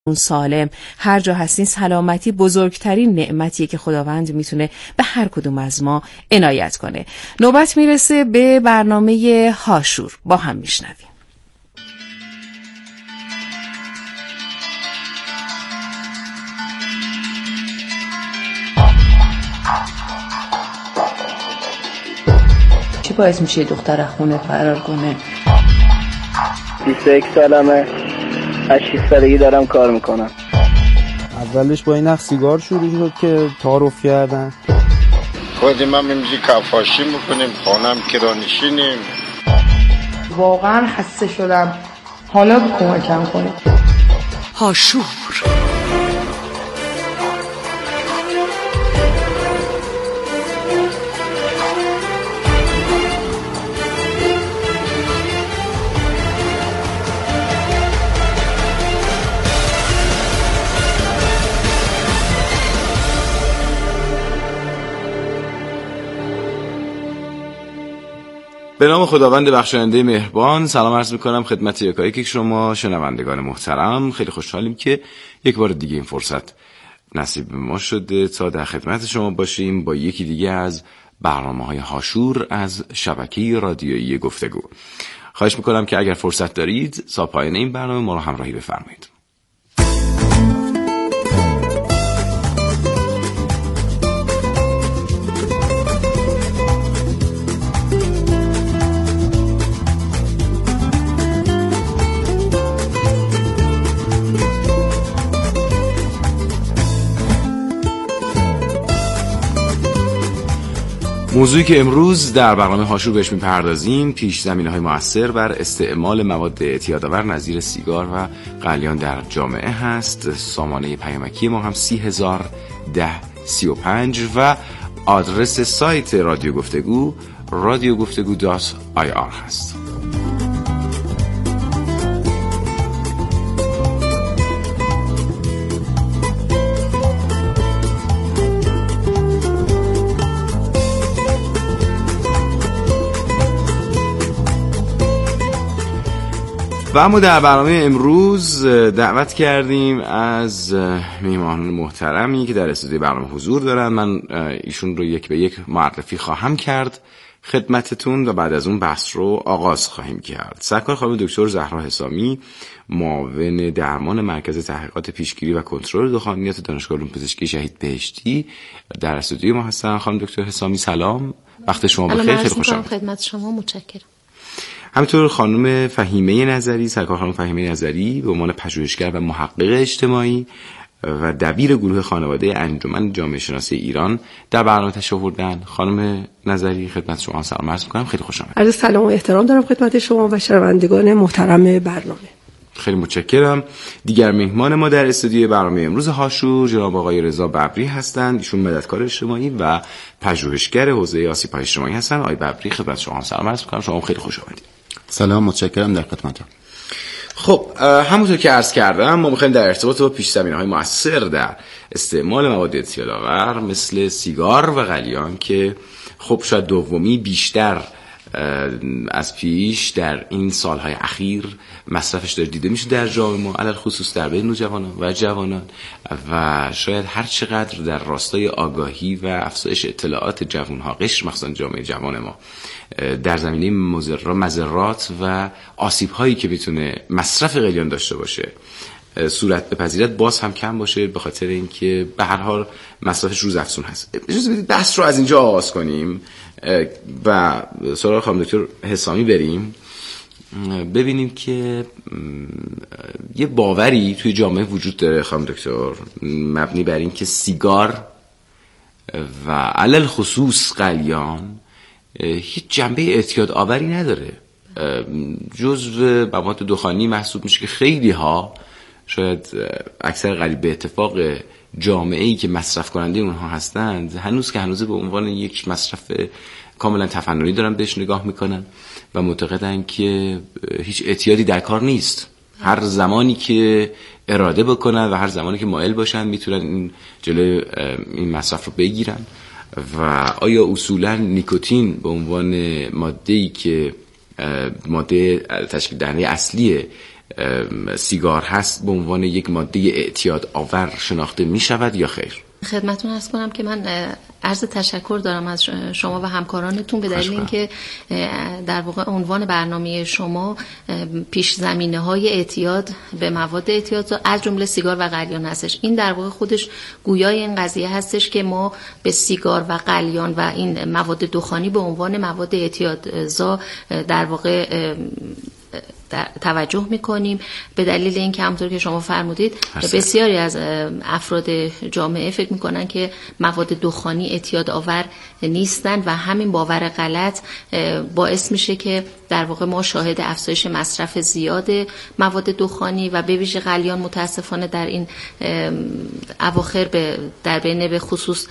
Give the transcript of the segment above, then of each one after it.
اون سالم، هر جا هستین سلامتی بزرگترین نعمتیه که خداوند میتونه به هر کدوم از ما عنایت کنه. نوبت میرسه به برنامه هاشور، با هم میشنویم. چی باعث میشه دختر خونه فرار کنه؟ 21 سالمه، از 6 سالگی دارم کار میکنم. اولش با این نخ سیگار شروع شد که تعارف کردن. خودم هم اینجی کفاشی میکنیم، خانم کرانشینیم. واقعا خسته شدم، حالا کمکم کنید. هاشور. به نام خداوند بخشاینده مهربان سلام عرض میکنم خدمت یکایک شما شنوندگان محترم. خیلی خوشحالیم که یک بار دیگه این فرصت نصیب ما شده تا در خدمت شما باشیم با یکی دیگه از برنامه‌های هاشور از شبکه رادیویی گفتگو. خواهش میکنم که اگر فرصت دارید تا پایان این برنامه ما رو همراهی بفرمایید. موضوعی که امروز در برنامه هاشور بهش میپردازیم پیش زمینه‌های مؤثر بر استعمال مواد اعتیادآور نظیر سیگار و قلیان در جامعه هست. سامانه پیامکی ما هم 301035 و آدرس سایت رادیو گفتگو radiogoftegu.ir هست. و اما در برنامه امروز دعوت کردیم از میهمانان محترمی که در استودیوی برنامه حضور دارن. من ایشون رو یک به یک معرفی خواهم کرد خدمتتون و بعد از اون بحث رو آغاز خواهیم کرد. سرکار خانم دکتر زهرا حسامی، معاون درمان مرکز تحقیقات پیشگیری و کنترل دخانیات دانشگاه علوم پزشکی شهید بهشتی در استودیوی ما هستن. خانم دکتر حسامی سلام، وقت شما بخیر. خیلی خوشحالم خدمت شما، متشکرم. همینطور خانم فهیمه نظری، سرکار خانم فهیمه نظری به عنوان پژوهشگر و محقق اجتماعی و دبیر گروه خانواده انجمن جامعه شناسی ایران در برنامه تشریف آوردن. خانم نظری خدمت شما سلام عرض می‌کنم. خیلی خوش آمدید. عرض سلام و احترام دارم خدمت شما و شنوندگان محترم برنامه. خیلی متشکرم. دیگر مهمان ما در استودیوی برنامه امروز هاشور جناب آقای رضا ببری هستند. ایشون مددکار اجتماعی و پژوهشگر حوزه آسیب‌های اجتماعی هستند. آقای ببری خدمت شما سلام عرض می‌کنم. شما خیلی خوش آمدید. سلام، متشکرم، در خدمتم. خب همونطور که عرض کردم ما می‌خوایم در ارتباط با پیش‌زمینه‌های مؤثر در استعمال مواد اعتیادآور مثل سیگار و قلیان که خب شاید دومی بیشتر از پیش در این سالهای اخیر مصرفش داره دیده میشه در جامعه ما، علل خصوص در بین نوجوانان و جوانان، و شاید هر چقدر در راستای آگاهی و افزایش اطلاعات جوانها قشر مخصوصا جامعه جوان ما در زمینه مضرات و آسیب‌هایی که میتونه مصرف قلیان داشته باشه صورت بپذیرد باز هم کم باشه، به خاطر اینکه به هر حال مصرفش روزافزون هست. اجازه بدید بحث رو از اینجا آغاز کنیم و سراغ خانم دکتر حسامی بریم. ببینیم که یه باوری توی جامعه وجود داره خانم دکتر مبنی بر این که سیگار و علل خصوص قلیان هیچ جنبه اعتیاد آوری نداره، جزو مواد دخانی محسوب میشه که خیلی ها شاید اکثر قریب به اتفاق جامعه‌ای که مصرف کننده اونها هستند هنوز به عنوان یک مصرف کاملا تفننی دارن بهش نگاه میکنن و معتقدن که هیچ اعتیادی در کار نیست. هر زمانی که اراده بکنن و هر زمانی که مایل باشن میتونن این جلوی این مصرف رو بگیرن. و آیا اصولا نیکوتین به عنوان ماده‌ای که ماده تشکیل دهنده اصلی سیگار هست به عنوان یک ماده اعتیاد آور شناخته می شود یا خیر؟ خدمتتون عرض کنم که من عرض تشکر دارم از شما و همکارانتون به دلیل اینکه در واقع عنوان برنامه شما پیش زمینه‌های اعتیاد به مواد اعتیادزا از جمله سیگار و قلیان هستش. این در واقع خودش گویای این قضیه هستش که ما به سیگار و قلیان و این مواد دخانی به عنوان مواد اعتیادزا در واقع توجه میکنیم، به دلیل اینکه همونطور که شما فرمودید بسیاری از افراد جامعه فکر میکنن که مواد دخانی اعتیاد آور نیستن و همین باور غلط باعث میشه که در واقع ما شاهد افزایش مصرف زیاد مواد دخانی و به ویژه قلیان متاسفانه در این اواخر در بین به خصوص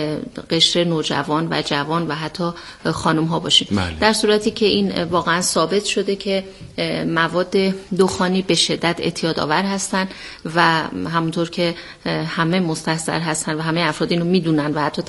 قشر نوجوان و جوان و حتی خانم ها باشیم. در صورتی که این واقعا ثابت شده که مواد دخانی به شدت اعتیاد آور هستن و همونطور که همه مستحضر هستن و همه افراد اینو میدونن و حتی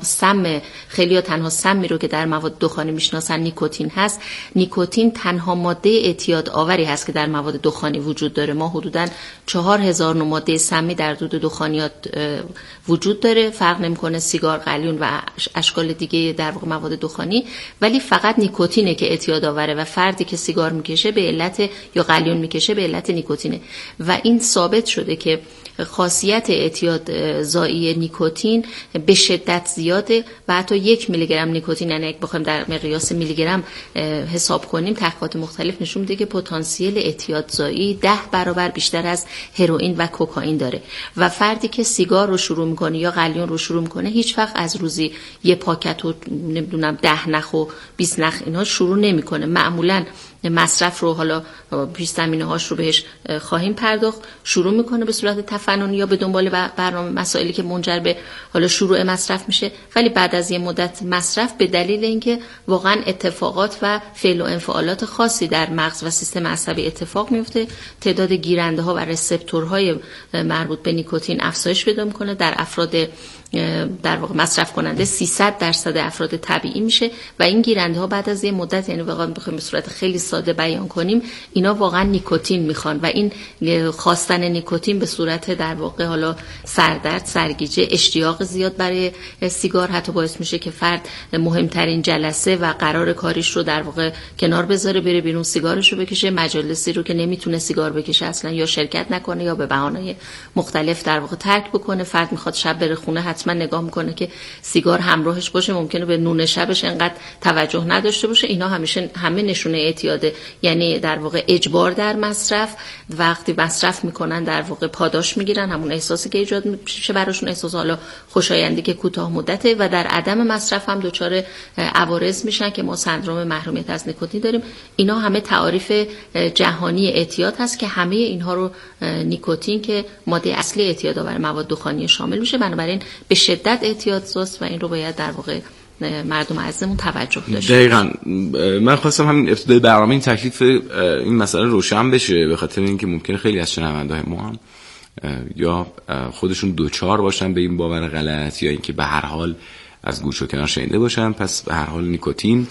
خیلی‌ها تنها سمی رو که در مواد دخانی میشناسن نیکوتین هست. نیکوتین تنها ماده اعتیاد آوری هست که در مواد دخانی وجود داره. ما حدوداً 4000 ماده سمی در دود دخانیات وجود داره، فرق نمیکنه سیگار، قلیون و اشکال دیگه در واقع مواد دخانی، ولی فقط نیکوتینه که اعتیاد آوره و فردی که سیگار میکشه به علت یا قلیون میکشه به علت نیکوتینه و این ثابت شده که خاصیت اعتیاد زایی نیکوتین به شدت زیاده و حتی 1 میلی گرم نیکوتین، یعنی اگه بخوایم در مقیاس میلی گرم حساب کنیم، تحقیقات مختلف نشون میده که پتانسیل اعتیاد زایی 10 برابر بیشتر از هروئین و کوکائین داره و فردی که سیگار رو شروع میکنه یا قلیون رو شروع میکنه هیچ وقت از روزی یه پاکت و نمیدونم 10 نخ و 20 نخ اینا شروع نمیکنه. معمولاً مصرف رو حالا پیش زمینه هاش رو بهش خواهیم پرداخت، شروع میکنه به صورت تفننی یا به دنبال برنامه مسائلی که منجر به حالا شروع مصرف میشه، ولی بعد از یه مدت مصرف به دلیل اینکه واقعا اتفاقات و فعل و انفعالات خاصی در مغز و سیستم عصبی اتفاق میفته، تعداد گیرنده ها و رسپتورهای مربوط به نیکوتین افزایش پیدا میکنه. در افراد در واقع مصرف کننده 300% افراد طبیعی میشه و این گیرنده ها بعد از یه مدت، یعنی واقعا بخوایم به صورت خیلی ساده بیان کنیم، اینا واقعا نیکوتین میخوان و این خواستن نیکوتین به صورت در واقع حالا سردرد، سرگیجه، اشتیاق زیاد برای سیگار حتی باعث میشه که فرد مهمترین جلسه و قرار کاریش رو در واقع کنار بذاره، بره بیرون سیگارش رو بکشه، مجالسی رو که نمیتونه سیگار بکشه اصلا یا شرکت نکنه یا به بهانه‌های مختلف در واقع ترک بکنه. فرد میخواد شب بره خونه، حتما نگاه میکنه که سیگار همراهش باشه، ممکنه به نون شبش انقدر توجه نداشته باشه. اینا همه نشونه اعتیاده، یعنی در واقع اجبار در مصرف. وقتی مصرف میکنن در واقع پاداش میگیرن، همون احساسی که ایجاد میشه براشون، احساس حالا خوشایندی که کوتاه مدته، و در عدم مصرف هم دچار عوارض میشن که ما سندرم محرومیت از نیکوتین داریم. اینا همه تعاریف جهانی اعتیاد هست که همه اینها رو نیکوتین که ماده اصلی اعتیاد آور مواد دخانی شامل میشه، بنابراین به شدت اعتیادزاست و این رو باید در واقع مردم عزیزمون توجه داشته. دقیقاً من خواستم همین ابتدای برنامه این تکلیف این مسئله روشن بشه، به خاطر اینکه ممکنه خیلی از شنونده‌های ما هم یا خودشون دوچار باشن به این باور غلط یا اینکه به هر حال از گوش و کنار شنیده باشن. پس به هر حال نیکوتین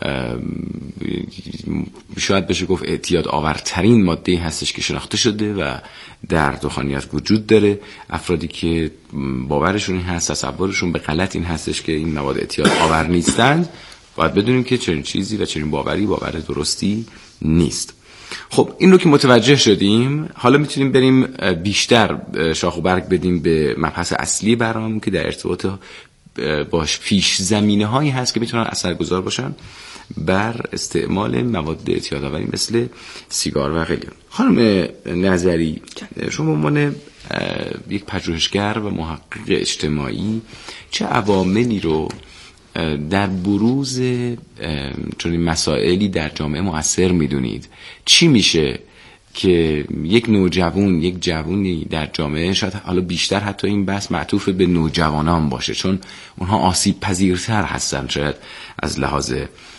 شاید بشه گفت اعتیاد آورترین ماده هستش که شناخته شده و در دخانیات وجود داره. افرادی که باورشون این هست، تصورشون به غلط این هستش که این مواد اعتیاد آور نیستند، باید بدونیم که چنین چیزی و چنین باوری باور درستی نیست. خب این رو که متوجه شدیم، حالا میتونیم بریم بیشتر شاخ و برگ بدیم به مبحث اصلی برنامه که در ارتباط باش پیش زمینه هایی هست که میتونن اثرگذار باشن بر استعمال مواد اعتیادآوری مثل سیگار و قلیون. خانم نظری، شما به عنوان یک پژوهشگر و محقق اجتماعی چه عواملی رو در بروز چنین مسائلی در جامعه مؤثر میدونید؟ چی میشه که یک نوجوان، یک جوانی در جامعه، شاید حالا بیشتر حتی این بحث معطوف به نوجوانان باشه چون اونها آسیب پذیرتر هستن شاید از لحاظ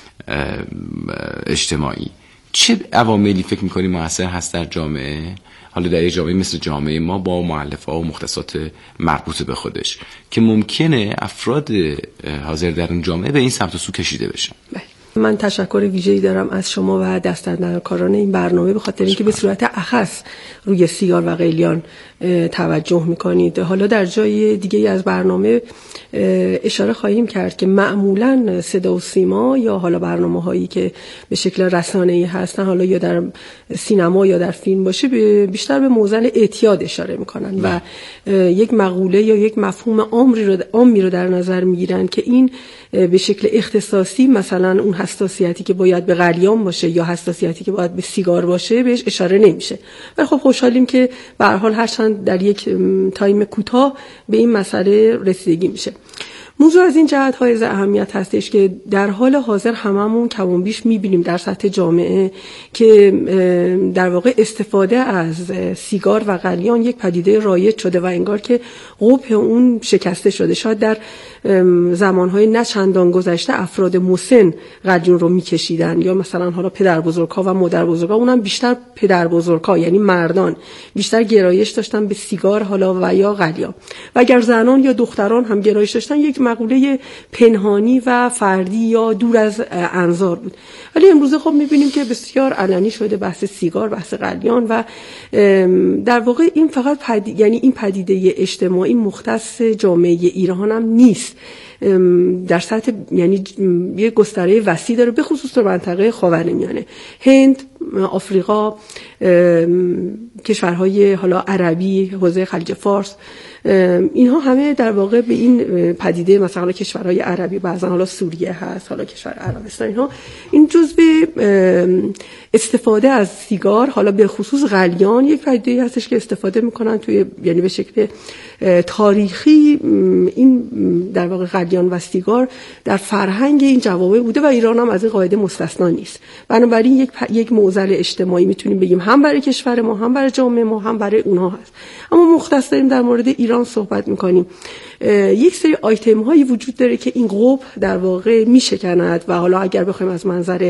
اجتماعی، چه عواملی فکر میکنی مؤثر هست در جامعه، حالا در یک جامعه مثل جامعه ما با مؤلفه‌ها و مختصات مربوط به خودش، که ممکنه افراد حاضر در اون جامعه به این سمت و سو کشیده بشن؟ من تشکر ویژه‌ای دارم از شما و دستاندرکاران این برنامه به خاطر اینکه به صورت اخص روی سیگار و قلیان توجه میکنید. حالا در جای دیگه از برنامه اشاره خواهیم کرد که معمولاً صدا و سیما یا حالا برنامه‌هایی که به شکل رسانه‌ای هستن، حالا یا در سینما یا در فیلم باشه، بیشتر به موزل اعتیاد اشاره میکنن و یک مقوله یا یک مفهوم عامی رو در نظر میگیرن که این به شکل اختصاصی مثلا اون حساسیتی که باید به قلیان باشه یا حساسیتی که باید به سیگار باشه بهش اشاره نمیشه. ولی خب خوشحالیم که به هر حال هرچند در یک تایم کوتاه به این مسئله رسیدگی میشه. موضوع از این جهت حائز اهمیت هستش که در حال حاضر هممون کم و بیش می‌بینیم در سطح جامعه که در واقع استفاده از سیگار و قلیان یک پدیده رایج شده و انگار که قبح اون شکسته شده. شاید در زمانهای نه چندان گذشته افراد مسن قلیون رو می‌کشیدن، یا مثلا حالا پدربزرگ‌ها و مادربزرگ‌ها، اونم بیشتر پدربزرگ‌ها یعنی مردان بیشتر گرایش داشتن به سیگار حالا و یا قلیان، و اگر زنان یا دختران هم گرایش داشتن یک مقوله پنهانی و فردی یا دور از انظار بود. ولی امروزه خب می‌بینیم که بسیار علنی شده بحث سیگار، بحث قلیان، و در واقع این فقط یعنی این پدیده اجتماعی مختص جامعه ایران هم نیست، در سطح یعنی یه گستره وسیع داره، به خصوص در منطقه خاورمیانه، هند، آفریقا، کشورهای حالا عربی، حوزه خلیج فارس، اینها همه در واقع به این پدیده مثلا کشورهای عربی، بعضا حالا سوریه هست، حالا کشور عربستان، اینها این جزء استفاده از سیگار، حالا به خصوص قلیان، یک پدیده هستش که استفاده میکنن توی یعنی به شکل تاریخی این در واقع قلیان و سیگار در فرهنگ این جوامع بوده و ایران هم از این قاعده مستثنا نیست. بنابراین یک معضل اجتماعی میتونیم بگیم هم برای کشور ما، هم برای جامعه ما، هم برای اونها هست. اما مختص داریم در مورد ایران صحبت میکنیم. یک سری آیتم هایی وجود داره که این قبح در واقع میشکند و حالا اگر بخوایم از منظر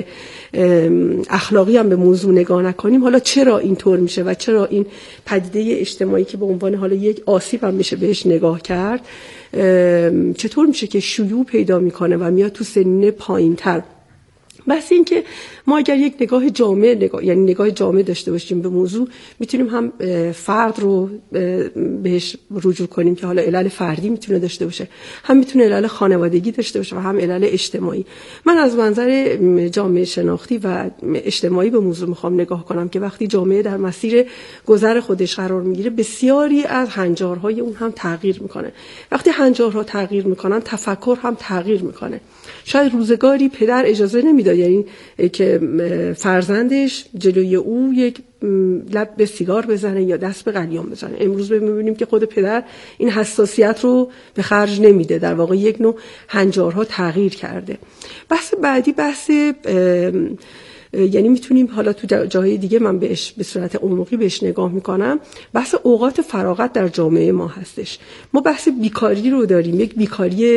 اخلاقی هم به موضوع نگاه نکنیم، حالا چرا اینطور میشه و چرا این پدیده اجتماعی که به عنوان حالا یک آسیب هم میشه بهش نگاه کرد، چطور میشه که شیوع پیدا میکنه و میاد تو سنین پایین‌تر. بس این که ما اگر یک نگاه جامع یعنی نگاه جامع داشته باشیم به موضوع، میتونیم هم فرد رو بهش رجوع کنیم که حالا علل فردی میتونه داشته باشه، هم میتونه علل خانوادگی داشته باشه و هم علل اجتماعی. من از منظر جامعه شناختی و اجتماعی به موضوع میخوام نگاه کنم که وقتی جامعه در مسیر گذر خودش قرار میگیره، بسیاری از هنجارهای اون هم تغییر میکنه. وقتی هنجارها تغییر میکنن، تفکر هم تغییر میکنه. شاید روزگاری پدر اجازه نمیداد یعنی که فرزندش جلوی او یک لب به سیگار بزنه یا دست به قلیان بزنه. امروز می‌بینیم که خود پدر این حساسیت رو به خرج نمیده، در واقع یک نوع هنجارها تغییر کرده. بحث بعدی بحث یعنی میتونیم حالا تو جاهای دیگه من بهش به صورت عمومی بهش نگاه میکنم، بحث اوقات فراغت در جامعه ما هستش. ما بحث بیکاری رو داریم، یک بیکاری،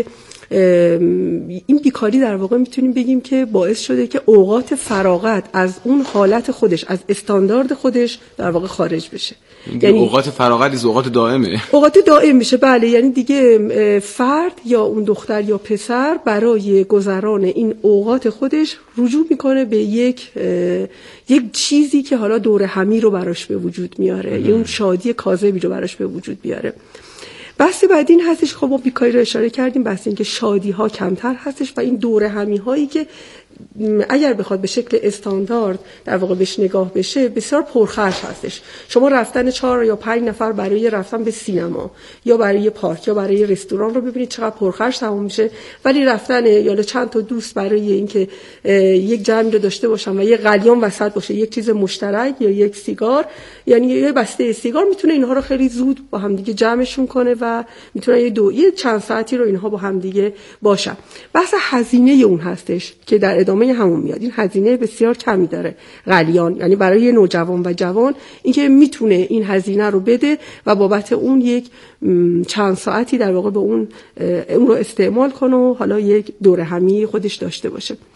این بیکاری در واقع میتونیم بگیم که باعث شده که اوقات فراغت از اون حالت خودش، از استاندارد خودش در واقع خارج بشه. یعنی اوقات فراغت اوقات دائمه، اوقات دائم میشه. بله، یعنی دیگه فرد یا اون دختر یا پسر برای گذران این اوقات خودش رجوع میکنه به یک چیزی که حالا دور همی رو براش به وجود میاره، یا اون شادی کاذبی رو براش به وجود بیاره. بحث بعد این هستش، خب ما بیکاری رو اشاره کردیم، بحث این که شادی ها کمتر هستش و این دور همی هایی که اگر بخواد به شکل استاندارد در واقع بهش نگاه بشه بسیار پرخرج هستش. شما رفتن 4 یا 5 نفر برای رفتن به سینما یا برای پارک یا برای رستوران رو ببینید چقدر پرخرج تموم میشه، ولی رفتن یا چند تا دوست برای اینکه یک جمعی رو داشته باشن و یک قلیان وسط باشه، یک چیز مشترک یا یک سیگار، یعنی یه بسته سیگار میتونه اینها رو خیلی زود با هم دیگه جمعشون کنه و میتونه یه چند ساعتی رو اینها با هم دیگه باشن. بحث هزینه اون هستش که در ادامه همون میاد. این هزینه بسیار کمی داره قلیان، یعنی برای نوجوان و جوان اینکه میتونه این هزینه رو بده و بابت اون یک چند ساعتی در واقع به اون رو استعمال کنه و حالا یک دوره همی خودش داشته باشه.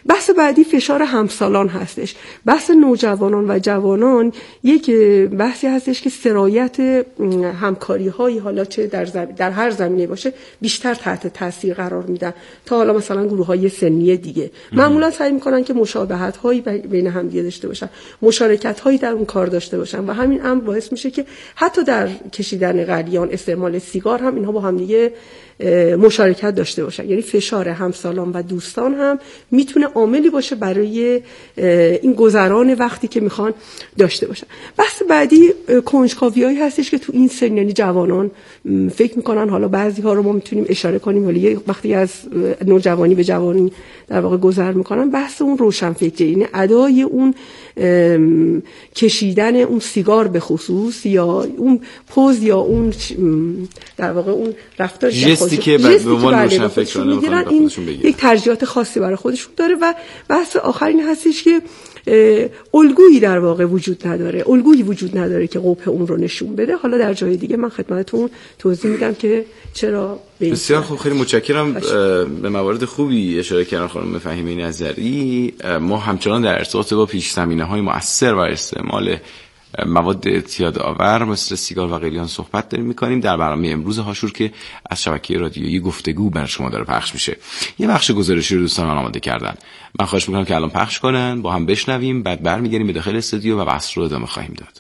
بحث بعدی فشار همسالان هستش. بحث نوجوانان و جوانان یک بحثی هستش که سرایت همکاری هایی حالا چه در هر زمینه باشه بیشتر تحت تاثیر قرار میدن تا حالا مثلا گروه های سنی دیگه. معمولا سعی میکنن که مشابهت هایی بین هم دیگه داشته باشن، مشارکت هایی در اون کار داشته باشن و همین امر باعث میشه که حتی در کشیدن قلیان، استعمال سیگار هم اینها با هم دیگه مشارکت داشته باشن. یعنی فشار همسالان و دوستان هم میتونه عاملی باشه برای این گذران وقتی که میخوان داشته باشن. بحث بعدی کنجکاویایی هستش که تو این سن، یعنی جوانان فکر میکنن، حالا بعضی ها رو ما میتونیم اشاره کنیم ولی وقتی از نوجوانی به جوانی در واقع گذر میکنن، بحث اون روشنفکری، یعنی ادای اون کشیدن اون سیگار به خصوص یا اون پوز یا اون در واقع اون رفتار جستی که به عنوان روشنفکرانه میگیرن، این یک ترجیحات خاصی برای خودشون داره. و بحث آخر این هستش که الگویی در واقع وجود نداره که قبح اون رو نشون بده. حالا در جای دیگه من خدمتتون توضیح میدم که چرا. بسیار خوب، خیلی متشکرم. به موارد خوبی اشاره کردن خانم فهیمه نظری. ما همچنان در ارتباط با پیش‌زمینه‌های مؤثر و استعمال مواد اعتیادآور مثل سیگار و قلیان صحبت داریم میکنیم در برنامه امروز هاشور که از شبکه رادیویی گفتگو برای شما داره پخش میشه. یه بخش گزارشی رو دوستان من آماده کردن، من خواهش میکنم که الان پخش کنن، با هم بشنویم، بعد برمیگردیم به داخل استودیو و بحث رو ادامه خواهیم داد.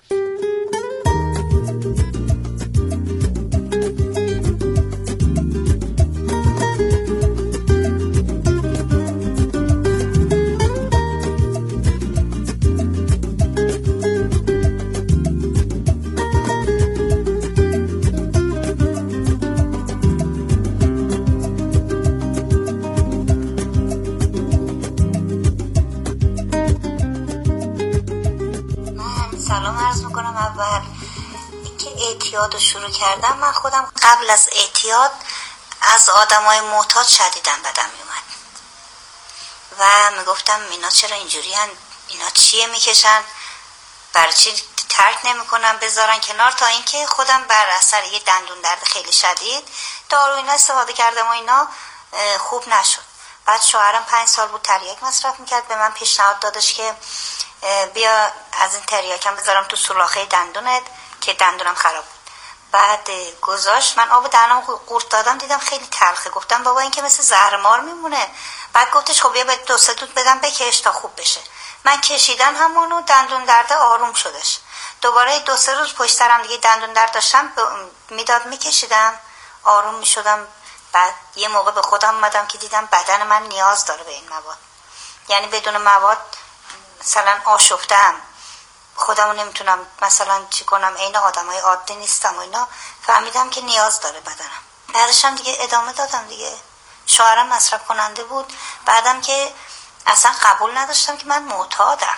اعتیاد شروع کردم. من خودم قبل از اعتیاد از آدمای معتاد شدیداً بدم میومد و میگفتم اینا چرا اینجوری هن؟ اینا چیه میکشن؟ برای چی ترک نمیکنن بذارن کنار؟ تا اینکه خودم بر اثر یه دندون درد خیلی شدید دارو اینا استفاده کردم و اینا خوب نشد. بعد شوهرم 5 سال بود تریاک مصرف میکرد، به من پیشنهاد دادش که بیا از این تریاکم بذارم تو سولاخه دندونت که دندونم خراب بود. بعد گذاشت، من آب دهنم قورت دادم، دیدم خیلی تلخه. گفتم بابا این که مثل زهرمار میمونه. بعد گفتش خب بیا به 2-3 دود بدم بکش تا خوب بشه. من کشیدم همونو، دندون درد آروم شدش. دوباره 2-3 روز پشت سرم دیگه دندون درد داشتم، میداد میکشیدم آروم میشدم. بعد یه موقع به خودم اومدم که دیدم بدن من نیاز داره به این مواد، یعنی بدون مواد مثلا آشفتم، خودمو نمیتونم مثلا چی کنم، عین آدمای عادی نیستم و اینا. فهمیدم که نیاز داره بدنم. بعدش هم دیگه ادامه دادم دیگه. شوهرم مصرف کننده بود. بعدم که اصلا قبول نداشتم که من معتادم.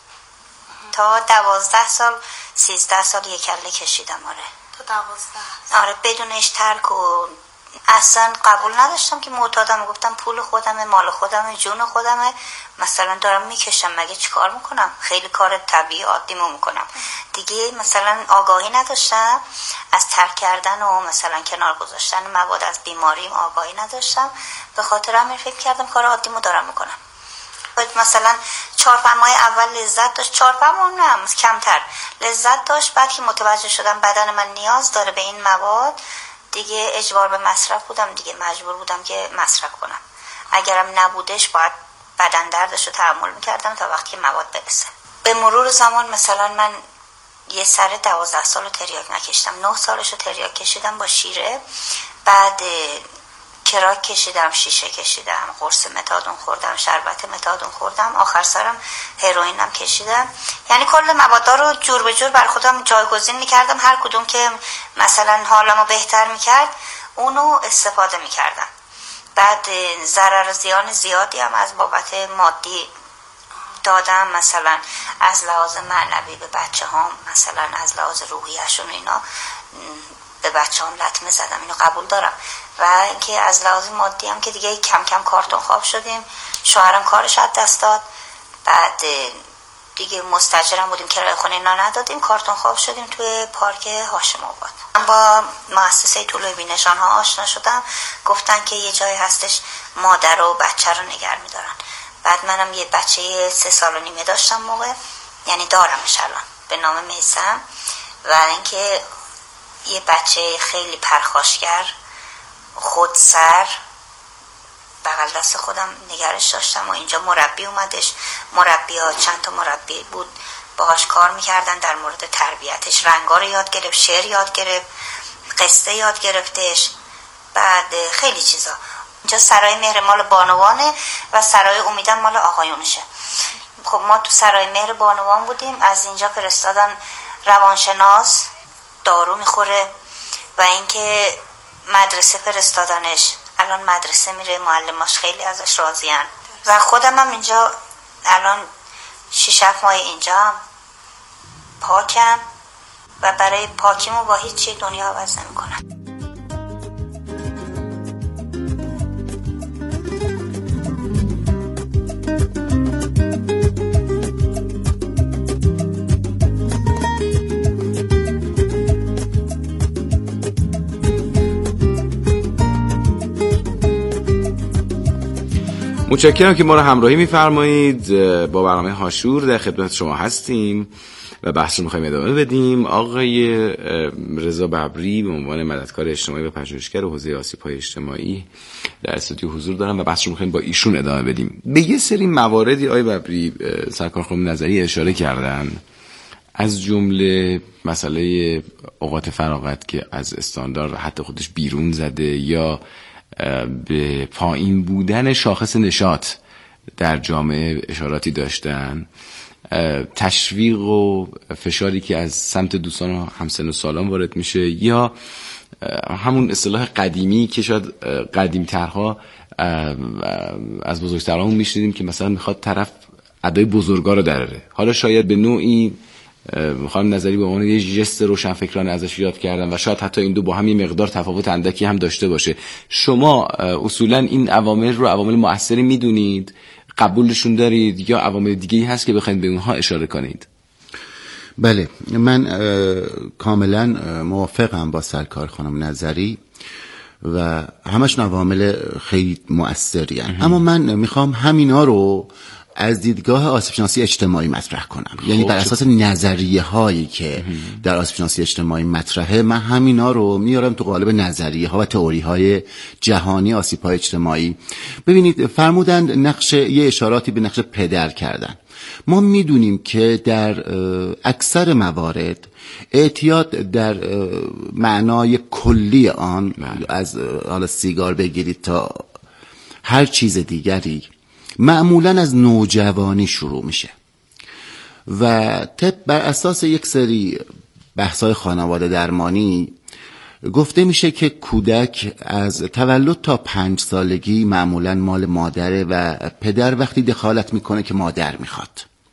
تا 12 سال 13 سال یک کله کشیدم. تا 12 آره بدونش ترک و اصلا قبول نداشتم که معتادم. گفتم پول خودمه، مال خودمه، جون خودمه، مثلا دارم میکشم، مگه چی کار میکنم؟ خیلی کار طبیعی عادیمو میکنم دیگه. مثلا آگاهی نداشتم از ترک کردن و مثلا کنار گذاشتن مواد از بیماریم، آگاهی نداشتم. به خاطر همین فکر کردم کار عادیمو دارم میکنم. مثلا 4-5 ماه اول لذت داشت، 4-5 ماه نه کمتر لذت داشت. بعد که متوجه شدم بدن من نیاز داره به این مواد، دیگه اجبار به مصرف بودم دیگه، مجبور بودم که مصرف کنم. اگرم نبودش باید بدن دردش رو تحمل میکردم تا وقتی که مواد برسه. به مرور زمان مثلا من یه سر 12 سال تریاک نکشیدم، 9 سالش رو تریاک کشیدم با شیره، بعد کراک کشیدم، شیشه کشیدم، قرص متادون خوردم، شربت متادون خوردم، آخر سرم هروئینم کشیدم. یعنی کل موادا رو جور به جور بر خودم جایگزین میکردم، هر کدوم که مثلا حالمو بهتر میکرد اونو استفاده میکردم. بعد ضرر زیان زیادی هم از بابت مادی دادم، مثلا از لحاظ معنوی به بچه هام، مثلا از لحاظ روحیشون اینا به بچه هم لطمه زدم، اینو قبول دارم. و اینکه از لحاظ مادی هم که دیگه کم کم کارتون خواب شدیم، شوهرم کارش از دست داد، بعد دیگه مستاجرم بودیم کرایه خونه اینا ندادیم، کارتون خواب شدیم توی پارک هاشم آباد. من با مؤسسه طلوع بینشان ها آشنا شدم، گفتن که یه جایی هستش مادر و بچه رو نگه میدارن. بعد منم یه بچه 3 سال و نیمه داشتم موقع، یعنی دارمش الان، به نام میثم، و اینکه یه بچه خیلی پرخاشگر، خودسر، بغل دست خودم نگرش داشتم و اینجا مربی اومدش، چند تا مربی بود باهاش کار میکردن در مورد تربیتش، رنگا رو یاد گرفت، شعر یاد گرفت، قصه یاد گرفتش، بعد خیلی چیزا. اینجا سرای مهر مال بانوانه و سرای امیدم مال آقایونشه. خب ما تو سرای مهر بانوان بودیم، از اینجا فرستادن روانشناس، دارو میخوره، و اینکه مدرسه فرستادنش، الان مدرسه میره، معلماش خیلی ازش راضیان، و خودم هم اینجا الان 6-7 ماه اینجا پاکم و برای پاکیمو با هیچ چی دنیا عوض نمی‌کنم. متشکرم که ما رو همراهی می‌فرمایید. با برنامه هاشور در خدمت شما هستیم و بحث رو می‌خوایم ادامه بدیم. آقای رضا ببری به عنوان مددکار اجتماعی و پژوهشگر حوزه آسیب‌های اجتماعی در استودیو حضور دارن و بحث رو می‌خوایم با ایشون ادامه بدیم. به یه سری مواردی آقای ببری سرکار خانم نظری اشاره کردن، از جمله مسئله اوقات فراغت که از استاندارد حتی خودش بیرون زده، یا به پایین بودن شاخص نشاط در جامعه اشاراتی داشتن، تشویق و فشاری که از سمت دوستان و همسن و سالان وارد میشه، یا همون اصطلاح قدیمی که شاید قدیم‌ترها از بزرگترامون میشنیدیم که مثلا میخواد طرف ادای بزرگا رو دراره. حالا شاید به نوعی خانم نظری به عنوان یه جست روشنفکرانه ازش یاد کردن و شاید حتی این دو با هم یه مقدار تفاوت اندکی هم داشته باشه. شما اصولا این عوامل رو عوامل مؤثری میدونید، قبولشون دارید، یا عوامل دیگه‌ای هست که بخواید به اونها اشاره کنید؟ بله، من کاملا موافقم با سرکار خانم نظری و همشون عوامل خیلی مؤثری هستند. اما من میخوام همینا رو از دیدگاه آسیب‌شناسی اجتماعی مطرح کنم. یعنی بر اساس نظریه هایی که در آسیب‌شناسی اجتماعی مطرحه، من همینا رو میارم تو قالب نظریه ها و تئوری های جهانی آسیب‌های اجتماعی. ببینید، فرمودن یه اشاراتی به نقش پدر کردن. ما میدونیم که در اکثر موارد اعتیاد در معنای کلی آن، از حالا سیگار بگیرید تا هر چیز دیگری، معمولاً از نوجوانی شروع میشه و بر اساس یک سری بحث‌های خانواده درمانی گفته میشه که کودک از تولد تا 5 سالگی معمولاً مال مادره و پدر وقتی دخالت میکنه که مادر میخواد.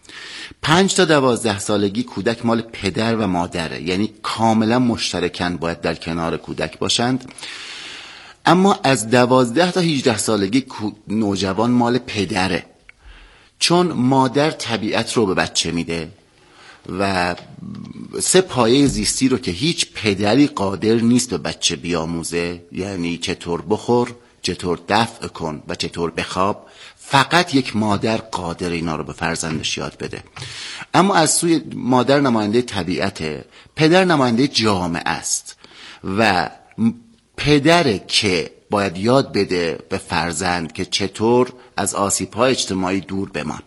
5 تا 12 سالگی کودک مال پدر و مادره، یعنی کاملا مشترکاً باید در کنار کودک باشند. اما از 12 تا 18 سالگی نوجوان مال پدره، چون مادر طبیعت رو به بچه میده و 3 پایه زیستی رو که هیچ پدری قادر نیست به بچه بیاموزه، یعنی چطور بخور، چطور دفع کن و چطور بخواب، فقط یک مادر قادر اینا رو به فرزندش یاد بده. اما از سوی مادر نماینده طبیعته، پدر نماینده جامعه است و پدره که باید یاد بده به فرزند که چطور از آسیب‌های اجتماعی دور بمان.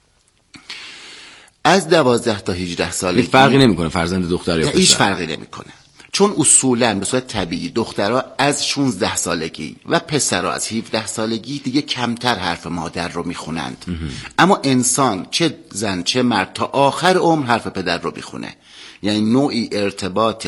از 12 تا 18 سالگی فرقی نمیکنه فرزند دختر یا پسر، هیچ فرقی نمیکنه، چون اصولاً به صورت طبیعی دخترها از 16 سالگی و پسرها از 17 سالگی دیگه کمتر حرف مادر رو میخونند. اما انسان، چه زن چه مرد، تا آخر عمر حرف پدر رو میخونه. یعنی نوعی ارتباط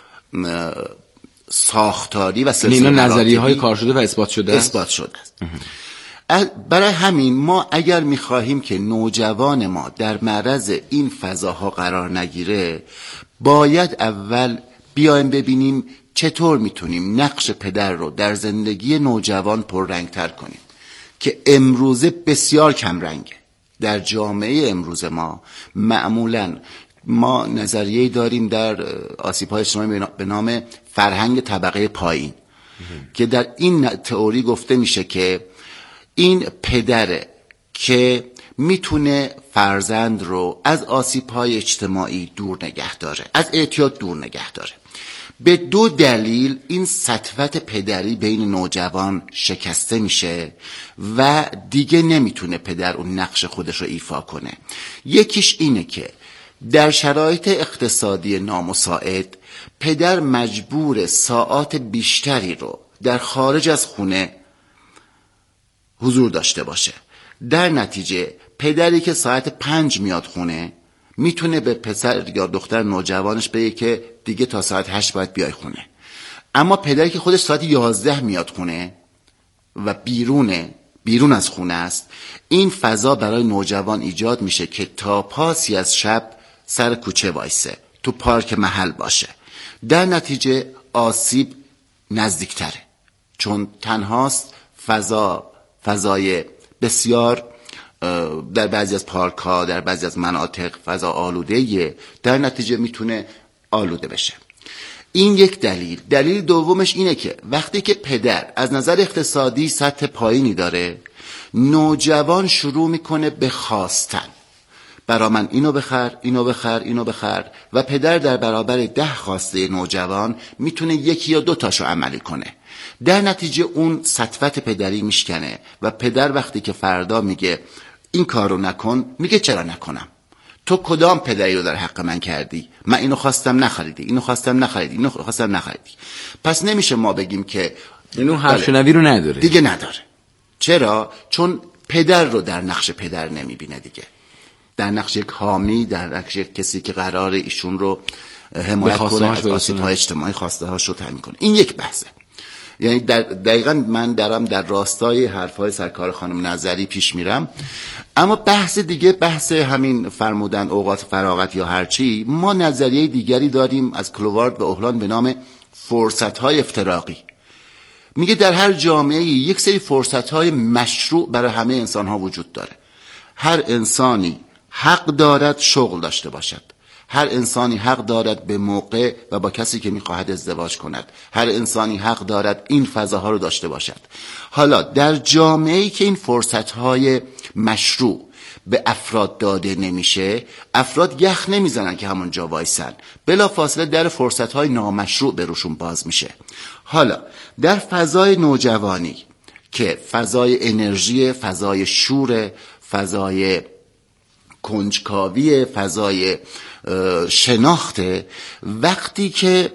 ساختاری و سلسله نظریه های کار شده و اثبات شده است. برای همین ما اگر میخواهیم که نوجوان ما در معرض این فضاها قرار نگیره، باید اول بیایم ببینیم چطور میتونیم نقش پدر رو در زندگی نوجوان پررنگتر کنیم که امروزه بسیار کم رنگه. در جامعه امروز ما معمولاً ما نظریه‌ای داریم در آسیب‌های اجتماعی به نام فرهنگ طبقه پایین که در این تئوری گفته میشه که این پدره که میتونه فرزند رو از آسیب‌های اجتماعی دور نگه داره، از اعتیاد دور نگه داره. به 2 دلیل این سطوت پدری بین نوجوان شکسته میشه و دیگه نمیتونه پدر اون نقش خودش رو ایفا کنه. یکیش اینه که در شرایط اقتصادی نامساعد پدر مجبور ساعات بیشتری رو در خارج از خونه حضور داشته باشه. در نتیجه پدری که ساعت 5 میاد خونه میتونه به پسر یا دختر نوجوانش بگه که دیگه تا ساعت 8 باید بیای خونه. اما پدری که خودش ساعت 11 میاد خونه و بیرون از خونه است، این فضا برای نوجوان ایجاد میشه که تا پاسی از شب سر کوچه وایسه، تو پارک محل باشه. در نتیجه آسیب نزدیکتره، چون تنهاست. فضای بسیار در بعضی از پارک ها، در بعضی از مناطق فضا آلوده‌ایه، در نتیجه میتونه آلوده بشه. این یک دلیل. دلیل دومش اینه که وقتی که پدر از نظر اقتصادی سطح پایینی داره، نوجوان شروع میکنه به خواستن. برا من اینو بخر، اینو بخر، اینو بخر، و پدر در برابر 10 خواسته نوجوان میتونه 1 یا 2 تاشو عملی کنه. در نتیجه اون سطوت پدری میشکنه و پدر وقتی که فردا میگه این کارو نکن، میگه چرا نکنم؟ تو کدام پدری رو در حق من کردی؟ من اینو خواستم نخریدی، اینو خواستم نخریدی، اینو خواستم نخریدی. پس نمیشه ما بگیم که اینو حرفشنوی رو نداره. دیگه نداره. چرا؟ چون پدر رو در نقش پدر نمیبینه دیگه، در نقش یک حامی، در نقش یک کسی که قراره ایشون رو حمایت کنه، از آسیب‌های اجتماعی خواسته هاش رو تامین کنه. این یک بحثه. یعنی دقیقاً من دارم در راستای حرفای سرکار خانم نظری پیش میرم. اما بحث دیگه، بحث همین فرمودن اوقات فراغت یا هرچی، ما نظریه دیگری داریم از کلووارد و اوهلان به نام فرصت‌های افتراقی. میگه در هر جامعه‌ای یک سری فرصت‌های مشروع برای همه انسان‌ها وجود داره. هر انسانی حق دارد شغل داشته باشد. هر انسانی حق دارد به موقع و با کسی که میخواهد ازدواج کند. هر انسانی حق دارد این فضاها رو داشته باشد. حالا در جامعه‌ای که این فرصت‌های مشروع به افراد داده نمیشه، افراد یخ نمیزنن که همونجا وایسن، بلا فاصله در فرصت‌های نامشروع به روشون باز میشه. حالا در فضای نوجوانی که فضای انرژی، فضای شور، فضای کنجکاوی، فضای شناخت، وقتی که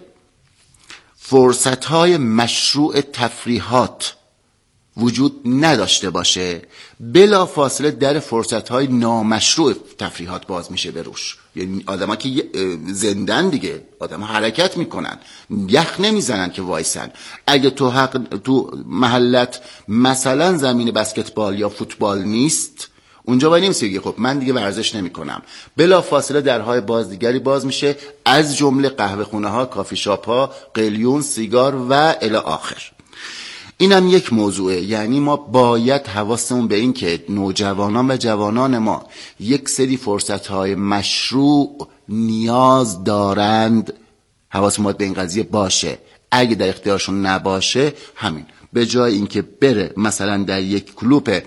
فرصت‌های مشروع تفریحات وجود نداشته باشه، بلا فاصله در فرصت‌های نامشروع تفریحات باز میشه به روش. یعنی آدم‌ها که زندن دیگه، آدم‌ها حرکت میکنن، یخ نمیزنن که وایسن. اگه تو محلت مثلا زمین بسکتبال یا فوتبال نیست، اونجا باید نمیشه بگی خب من دیگه ورزش نمی کنم. بلا فاصله درهای باز دیگری باز میشه، از جمله قهوه خونه ها، کافی شاپ ها، قلیون، سیگار و الی آخر. اینم یک موضوعه. یعنی ما باید حواسمون به این که نوجوانان و جوانان ما یک سری فرصت های مشروع نیاز دارند، حواسمون باید به این قضیه باشه. اگه در اختیارشون نباشه، همین به جای اینکه بره مثلا در یک کلوپ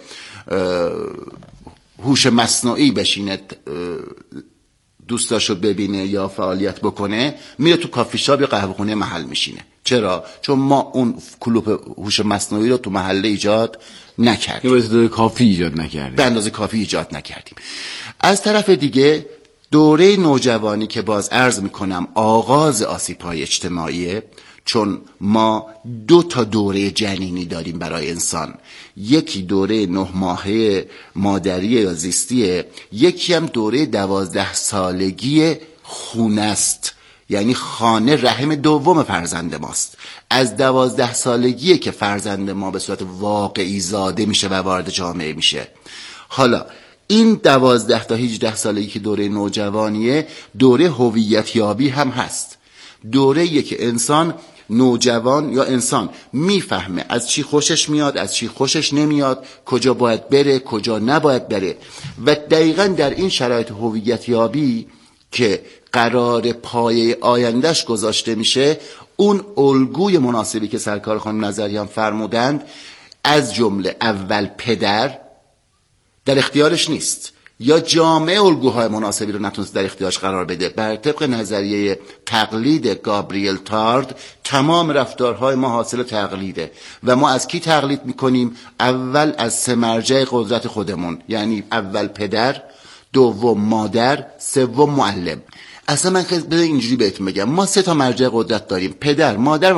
هوش مصنوعی بشینه دوستاشو ببینه یا فعالیت بکنه، میره تو کافی شاپ یا قهوه خونه محل میشینه. چرا؟ چون ما اون کلوپ هوش مصنوعی رو تو محله ایجاد نکردیم، به اندازه کافی ایجاد نکردیم. به اندازه کافی ایجاد نکردیم. از طرف دیگه دوره نوجوانی که باز عرض میکنم آغاز آسیب‌های اجتماعیه، چون ما 2 تا دوره جنینی داریم برای انسان. یکی دوره 9 ماهه مادریه یا زیستیه، یکی هم دوره 12 سالگی خونه است. یعنی خانه رحم دوم فرزند ماست. از 12 سالگیه که فرزند ما به صورت واقعی زاده میشه و وارد جامعه میشه. حالا این 12 تا 18 سالگی که دوره نوجوانیه، دوره هویت یابی هم هست. دوره‌ایه که انسان، نوجوان یا انسان میفهمه از چی خوشش میاد، از چی خوشش نمیاد، کجا باید بره، کجا نباید بره. و دقیقاً در این شرایط هویت یابی که قرار پایه آیندهش گذاشته میشه، اون الگوی مناسبی که سرکار خانم نظری هم فرمودند، از جمله اول پدر در اختیارش نیست، یا جامعه الگوهای مناسبی رو نتونست در اختیارش قرار بده. بر طبق نظریه تقلید گابریل تارد تمام رفتارهای ما حاصل تقلیده و ما از کی تقلید میکنیم؟ اول از 3 مرجع قدرت خودمون، یعنی اول پدر، دوم مادر، سوم معلم. اصلا من اینجوری بهتون بگم، ما 3 تا مرجع قدرت داریم: پدر، مادر